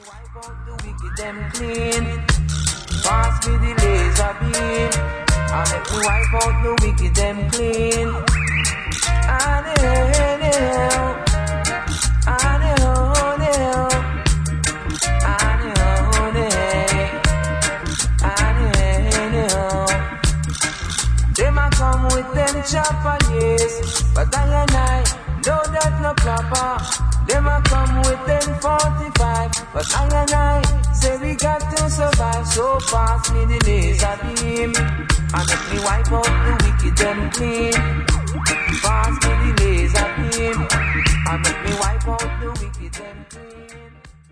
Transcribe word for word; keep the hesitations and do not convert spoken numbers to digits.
wipe out the wicked them clean. Pass me the laser beam. I make me wipe out the wicked them clean. And hell, and hell, and hell, and hell. Them a come with them chopper, yes, but I and I know that no proper. Them a come with them forty-five, but I and I say we got to survive. So pass me the laser beam, and let me wipe out the wicked them clean. Pass me the laser beam, and let me wipe out the wicked them clean.